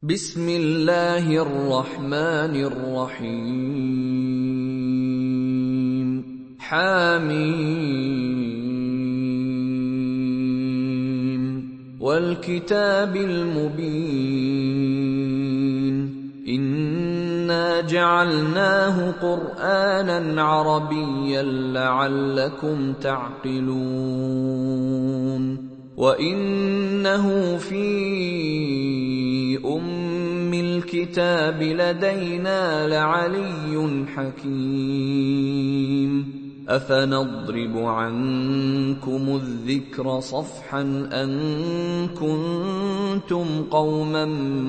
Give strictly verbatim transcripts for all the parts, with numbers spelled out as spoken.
بسم الله الرحمن الرحيم حميم والكتاب المبين إنا جعلناه قرآنا عربيا لعلكم تعقلون وإنه في أم الكتاب لدينا لعلي حكيم أفنضرب عنكم الذكر صفحا أن كنتم قوما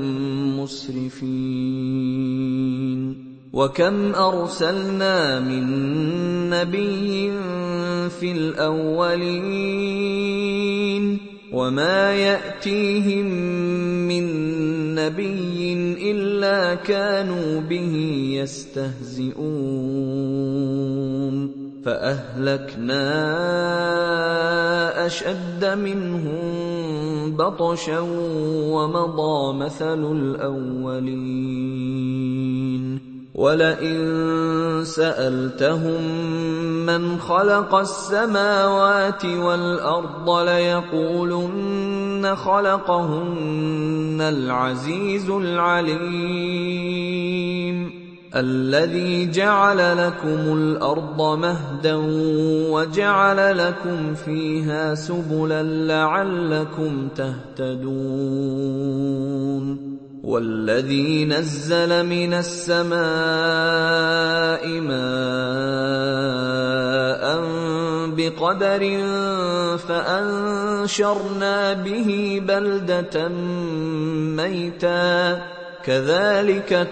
مسرفين وكم أرسلنا من نبي في الأولين وما يأتيهم من نبي إلا كانوا به يستهزئون فأهلكنا أشد منهم بطشا ومضى مثل الأولين ولئن سألتهم من خلق السماوات والأرض ليقولن خلقهن العزيز العليم الذي جعل لكم الأرض مهدا وجعل لكم فيها سبلا لعلكم تهتدون والذي نزل من السماء ماء بقدر فأنشرنا به بلدة ميتا كذلك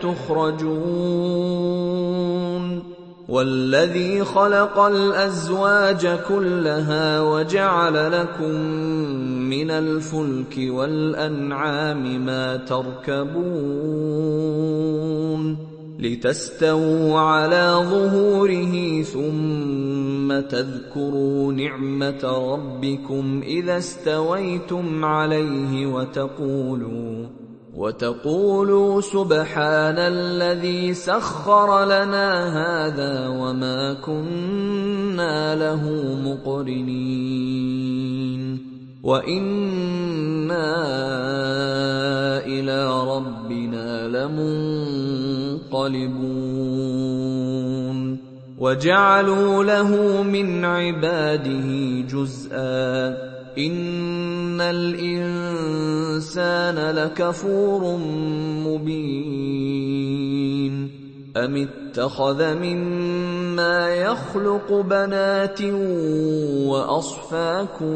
تخرجون والذي خلق الأزواج كلها وجعل لكم من الفلك والأنعام ما تركبون لتستووا على ظهوره ثم تذكروا نعمة ربكم إذا استويتم عليه وتقولوا وتقولوا سبحان الذي سخر لنا هذا وما كنا له مقرنين وإنا إلى ربنا لمنقلبون وجعلوا له من عباده جزءا إن الإنسان لكفور مبين أم اتخذ مما يخلق بنات وأصفاكم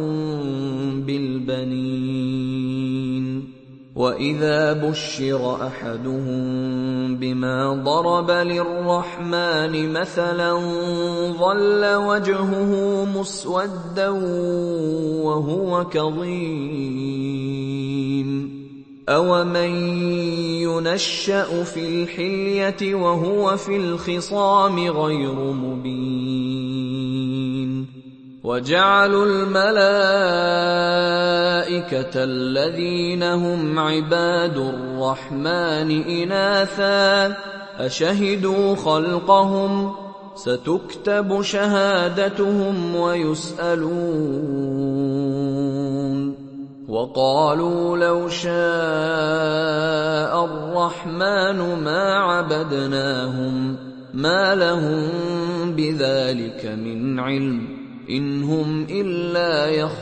بالبنين وإذا بشر أحدهم بما ضرب للرحمن مثلا ظل وجهه مسودا وهو كظيم أومن ينشأ في الحلية وهو في الخصام غير مبين وجعلوا الملائكة الذين هم عباد الرحمن إناثا أشهدوا خلقهم ستكتب شهادتهم ويسألون وقالوا لو شاء الرحمن ما عبدناهم ما لهم بذلك من علم إن هم إلا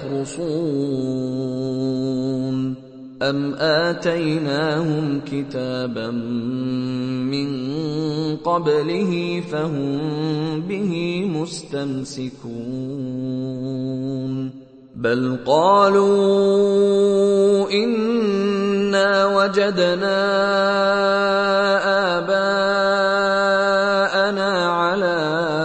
يخرصون أم آتيناهم كتابا من قبله فهم به مستمسكون بل قالوا إنا وجدنا آباءنا على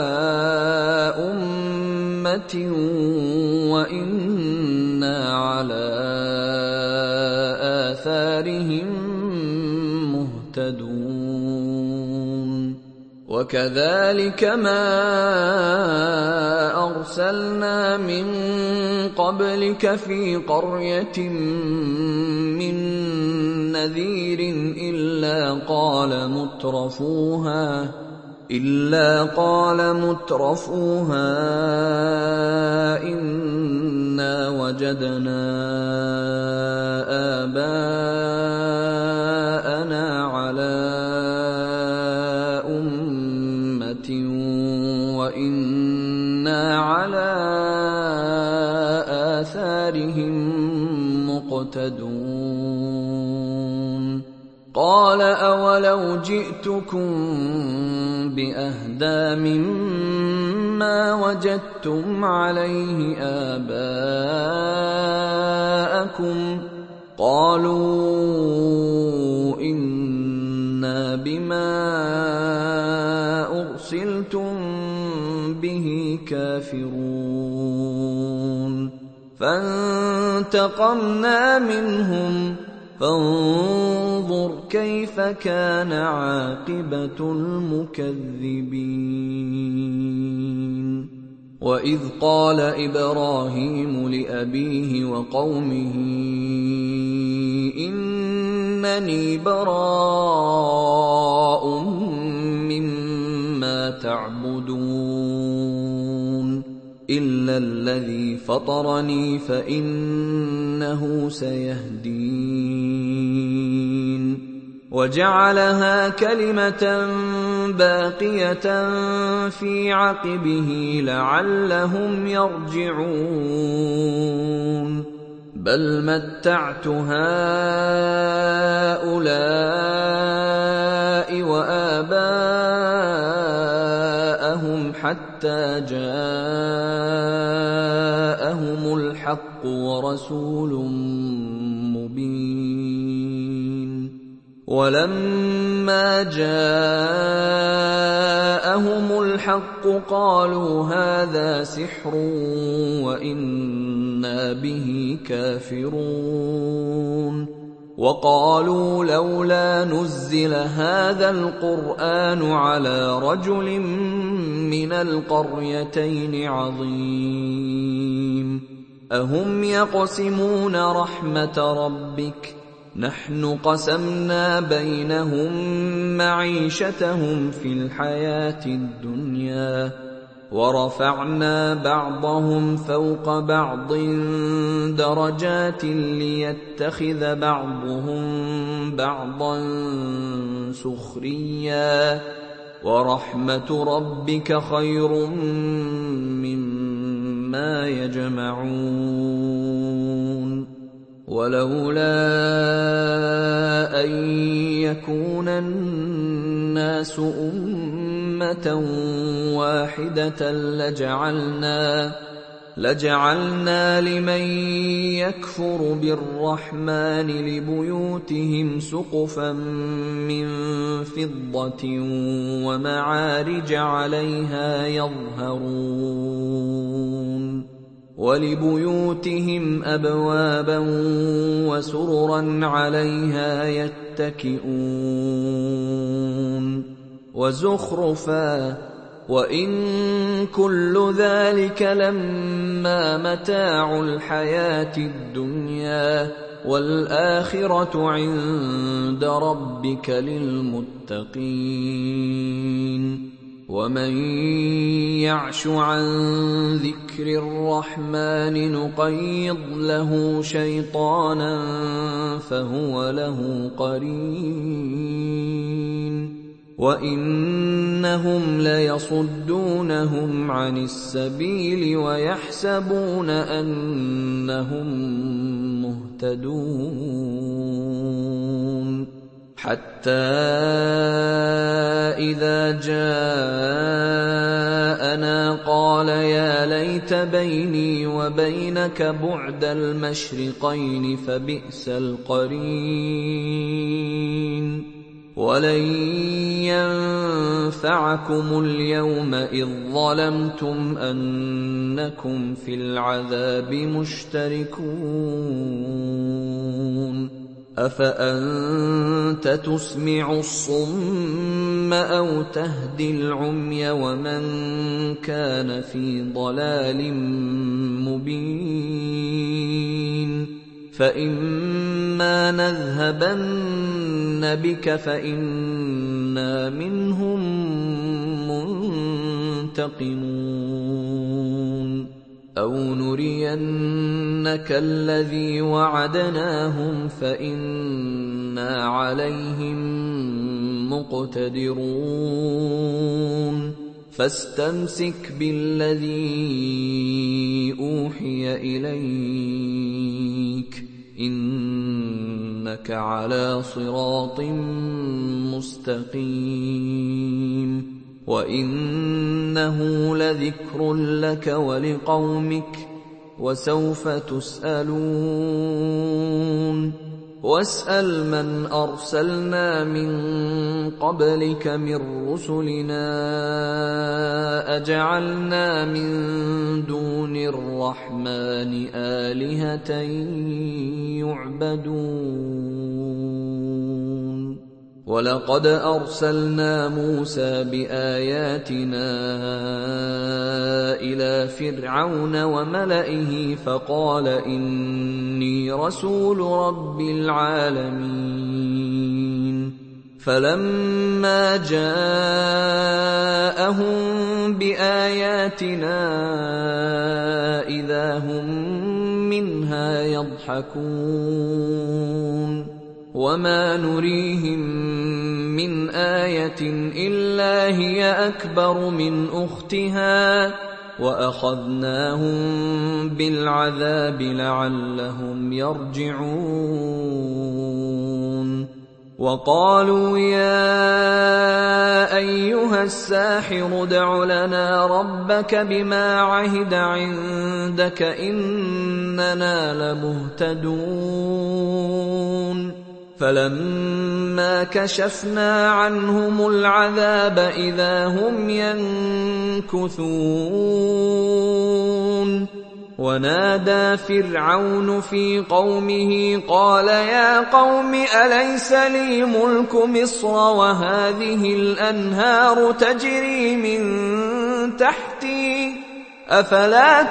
وإنا على آثارهم مهتدون وكذلك ما أرسلنا من قبلك في قرية من نذير إلا قال مترفوها إلا قال مترفوها إنا وجدنا آباءنا على أمة وإنا على آثارهم مقتدون قال أولو جئتكم بأهدى مما وجدتم عليه آباءكم قالوا إنا بما أرسلتم به كافرون فانتقمنا منهم فانظر كيف كان عاقبة المكذبين وإذ قال إبراهيم لأبيه وقومه إنني براء مما تعبدون إلا الذي فطرني فإنه سيهدين وجعلها كلمة باقية في عقبه لعلهم يرجعون بل متعت هؤلاء وآباءهم حتى جاءهم الحق ورسول مبين ولما جاءهم الحق قالوا هذا سحر وإنا به كافرون وقالوا لولا نزل هذا القرآن على رجل من القريتين عظيم أهم يقسمون رحمة ربك نحن قسمنا بينهم معيشتهم في الحياة الدنيا ورفعنا بعضهم فوق بعض درجات ليتخذ بعضهم بعضا سخريا ورحمة ربك خير مما يجمعون ولولا أن يكون الناس أمة واحدة لجعلنا لجعلنا لمن يكفر بالرحمن لبيوتهم سقفا من فضة ومعارج عليها يظهرون ولبيوتهم أبوابا وسررا عليها يتكئون وزخرفا وإن كل ذلك لما متاع الحياة الدنيا والآخرة عند ربك للمتقين ومن يعش عن ذكر الرحمن نقيض له شيطانا فهو له قرين وإنهم ليصدونهم عن السبيل ويحسبون أنهم مهتدون حتى إذا جاءنا قال يا ليت بيني وبينك بعد المشرقين فبئس القرين ولن ينفعكم اليوم إذ ظلمتم أنكم في العذاب مشتركون أفأنتم أنت تسمع الصم أو تهدي العمي ومن كان في ضلال مبين فإما نذهبن بك فإنا منهم منتقمون أو نرينك الذي وعدناهم فإنا عليهم مقتدرون فاستمسك بالذي أوحي إليك إنك على صراط مستقيم وإنه لذكر لك ولقومك وسوف تسألون واسأل من أرسلنا من قبلك من رسلنا أجعلنا من دون الرحمن آلهة يعبدون ولقد أرسلنا موسى بآياتنا إلى فرعون وملئه فقال إني رسول رب العالمين فلما جاءهم بآياتنا إذا هم منها يضحكون وما نريهم من آية إلا هي أكبر من أختها وأخذناهم بالعذاب لعلهم يرجعون وقالوا يا أيها الساحر ادع لنا ربك بما عهد عندك إننا لمهتدون فلما كشفنا عنهم العذاب إذا هم ينكثون ونادى فرعون في قومه قال يا قوم أليس لي ملك مصر وهذه الأنهار تجري من تحتي أفلا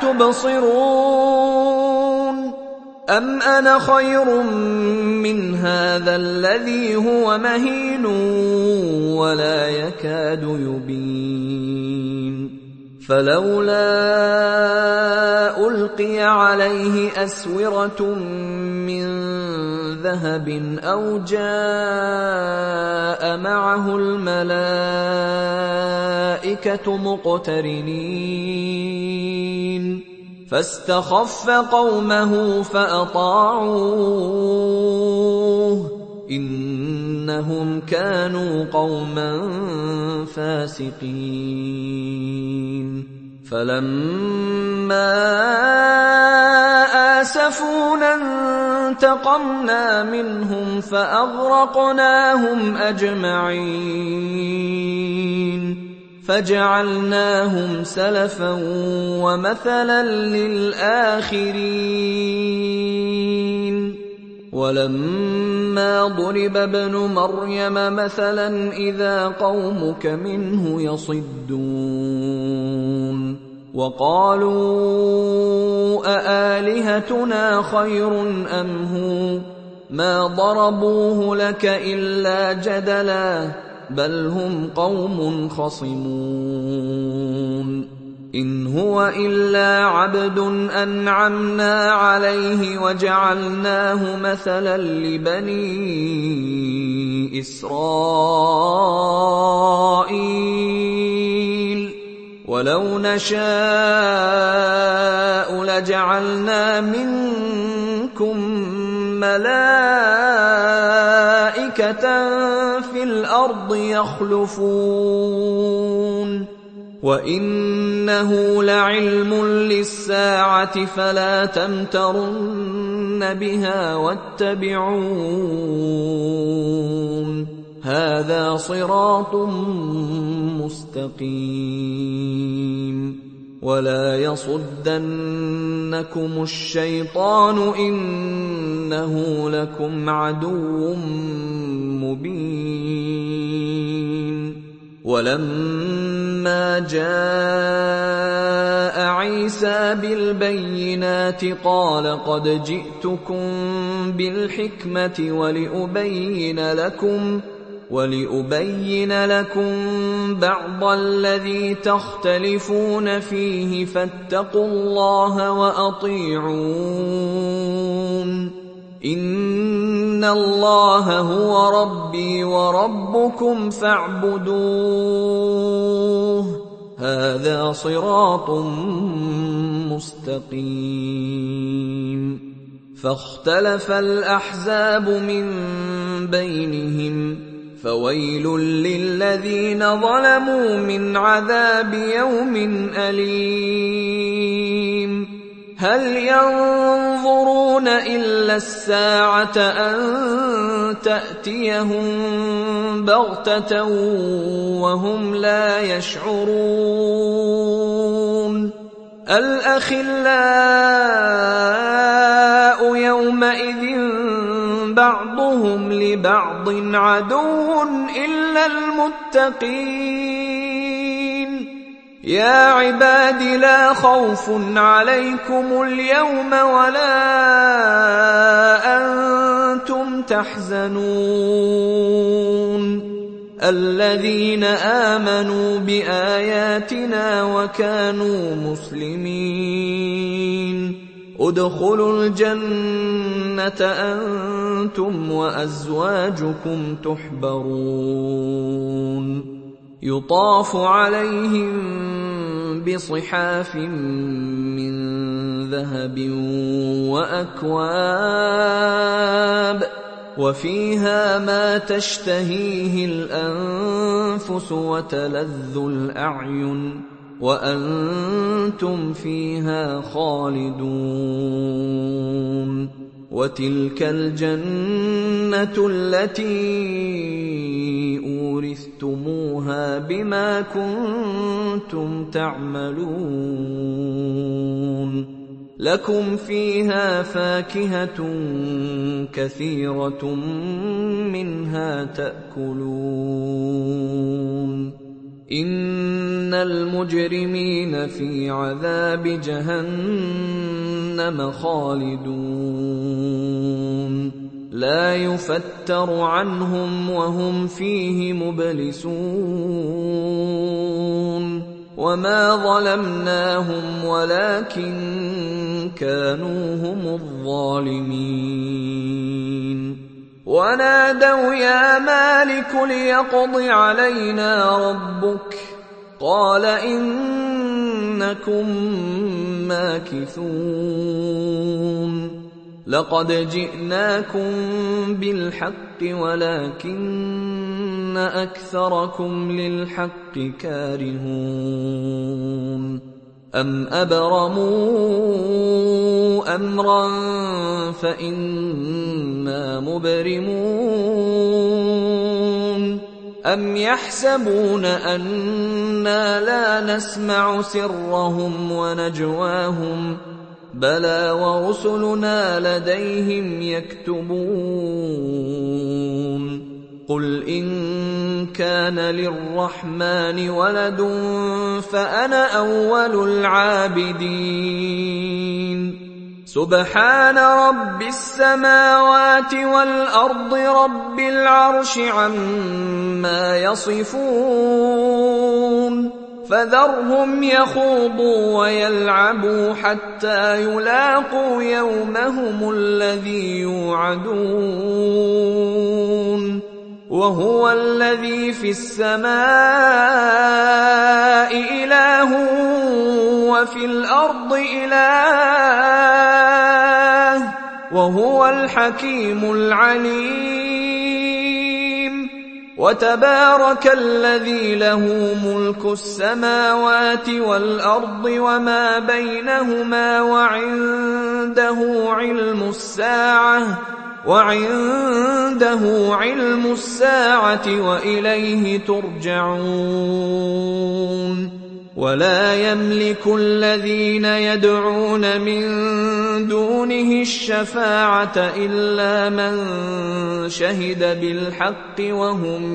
تبصرون أم أنا خير من هذا الذي هو مهين ولا يكاد يبين فلولا ألقي عليه أسورة من ذهب أو جاء معه الملائكة مقترنين فاستخف قومه فأطاعوه إنهم كانوا قوما فاسقين فلما آسفونا انتقمنا منهم فأغرقناهم أجمعين فجعلناهم سلفا ومثلا للآخرين ولما ضرب ابن مريم مثلا إذا قومك منه يصدون وقالوا أآلهتنا خير أم هو ما ضربوه لك إلا جدلا بل هم قوم خصمون إن هو إلا عبد أنعمنا عليه وجعلناه مثلا لبني إسرائيل ولو نشاء لجعلنا منكم ملائكة في الأرض يخلفون وإنه لعلم للساعة فلا تمترن بها واتبعون هذا صراط مستقيم ولا يصدنكم الشيطان إنه لكم عدو ولما جاء عيسى بالبينات قال قد جئتكم بالحكمة ولأبين لكم ولأبين لكم بعض الذي تختلفون فيه فاتقوا الله وأطيعون إن الله هو ربي وربكم فاعبدوه هذا صراط مستقيم فاختلف الأحزاب من بينهم فويل للذين ظلموا من عذاب يوم أليم هل ينظرون إلا الساعة أن تأتيهم بغتة وهم لا يشعرون الأخلاء يومئذ بعضهم لبعض عدو إلا المتقين يا عباد لا خوف عليكم اليوم ولا أنتم تحزنون الذين آمنوا بآياتنا وكانوا مسلمين ادخلوا الجنة أنتم وأزواجكم تحبرون يطاف عليهم بصحاف من ذهب وأكواب وفيها ما تشتهيه الأنفس وتلذ الأعين وأنتم فيها خالدون وتلك الجنة التي أورثتموها بما كنتم تعملون لكم فيها فاكهة كثيرة منها تأكلون إن المجرمين في عذاب جهنم خالدون لا يفتر عنهم وهم فيه مبلسون وما ظلمناهم ولكن كانوا هم الظالمين ونادوا يا مالك ليقض علينا ربك قال إنكم ماكثون لقد جئناكم بالحق ولكن أكثركم للحق كارهون أم أبرموا أمرا فإنا مبرمون أم يحسبون أنا لا نسمع سرهم ونجواهم بلى ورسلنا لديهم يكتبون قل إن كان للرحمن ولد فأنا أول العابدين سبحان رب السماوات والأرض رب العرش عما يصفون فذرهم يخوضوا ويلعبوا حتى يلاقوا يومهم الذي يوعدون وهو الذي في السماء إله وفي الأرض إله وهو الحكيم العليم وتبارك الذي له ملك السماوات والأرض وما بينهما وعنده علم الساعة وعنده علم الساعة وإليه ترجعون ولا يملك الذين يدعون من دونه الشفاعة إلا من شهد بالحق وهم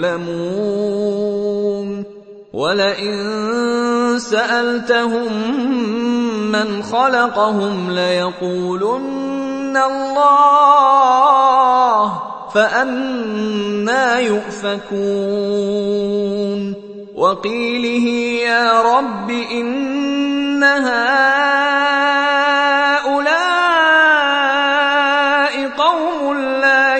يعلمون ولئن سألتهم من خلقهم ليقولن الله فأنى يؤفكون وقيله يا رب إن هؤلاء قوم لا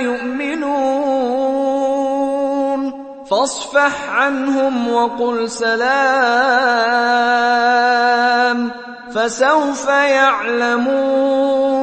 يؤمنون فاصفح عنهم وقل سلام فسوف يعلمون